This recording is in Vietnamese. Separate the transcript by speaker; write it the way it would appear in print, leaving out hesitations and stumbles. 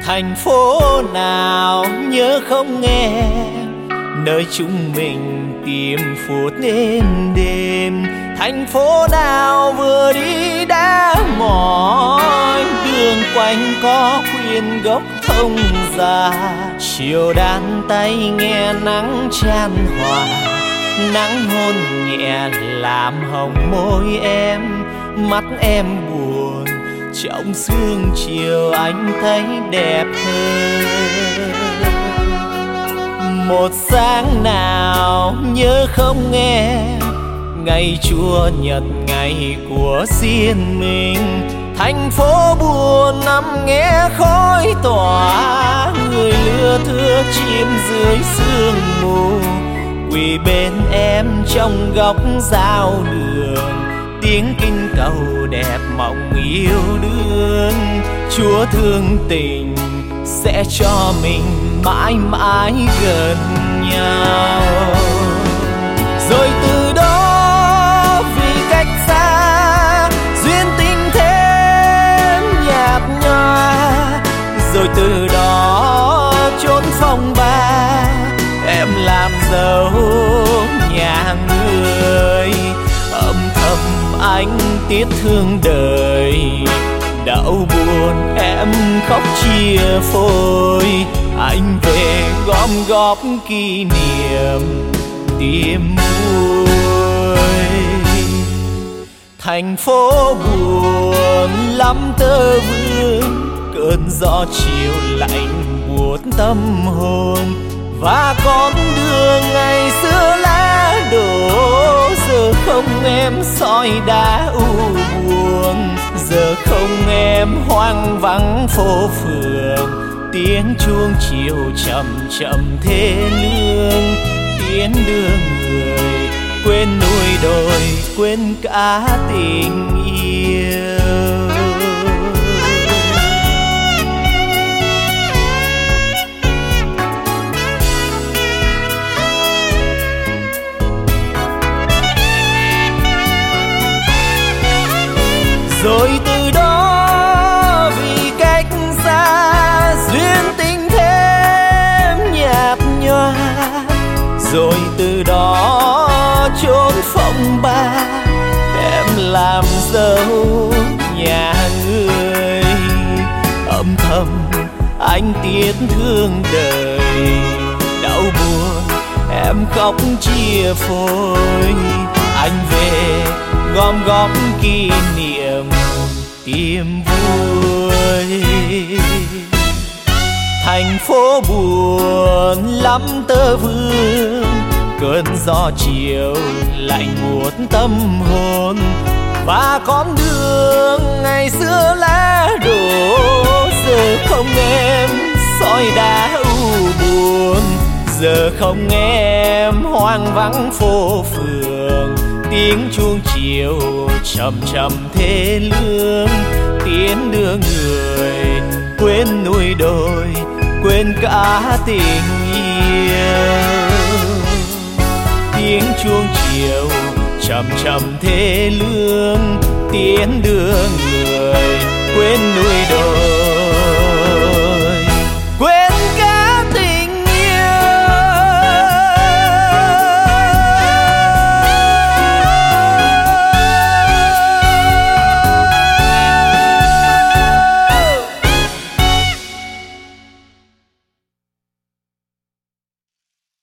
Speaker 1: Thành phố nào nhớ không nghe, nơi chúng mình tìm phút êm đêm. Thành phố nào vừa đi đã mỏi, đường quanh có khuyên gốc thông già. Chiều đan tay nghe nắng chan hòa, nắng hôn nhẹ làm hồng môi em. Mắt em buồn trong sương chiều anh thấy đẹp hơn. Một sáng nào nhớ không nghe, ngày Chúa Nhật ngày của riêng mình. Thành phố buồn nằm nghe khói tỏa, người lưa thưa chim dưới sương mù. Quỳ bên em trong góc giao đường, tiếng kinh cầu đẹp mộng yêu đương. Chúa thương tình sẽ cho mình mãi mãi gần nhau. Rồi từ đó vì cách xa, duyên tình thêm nhạt nhòa. Rồi từ đó chốn phong ba, em làm dâu nhà người. Âm thầm anh tiếc thương đời, đau buồn em khóc chia phôi. Anh về gom góp kỷ niệm tìm vui. Thành phố buồn lắm tơ vương, cơn gió chiều lạnh buốt tâm hồn. Và con đường ngày xưa lá đổ, giờ không em soi đá u buồn. Giờ không em hoang vắng phố phường, tiếng chuông chiều chậm chậm thê lương. Tiến đưa người quên núi đồi, quên cả tình yêu. Rồi từ đó vì cách xa, duyên tình thêm nhạt nhòa. Rồi từ đó chốn phong ba, em làm dâu nhà người. Âm thầm anh tiếc thương đời, đau buồn em khóc chia phôi. Anh về gom góp kỷ niệm tìm vui. Thành phố buồn lắm tơ vương, cơn gió chiều lạnh buốt tâm hồn. Và con đường ngày xưa lá đổ, giờ không em soi đá u buồn. Giờ không em hoang vắng phố phường, tiếng chuông chiều chậm chậm thê lương. Tiến đưa người quên núi đồi, quên cả tình yêu. Tiếng chuông chiều chậm chậm thê lương, tiến đưa người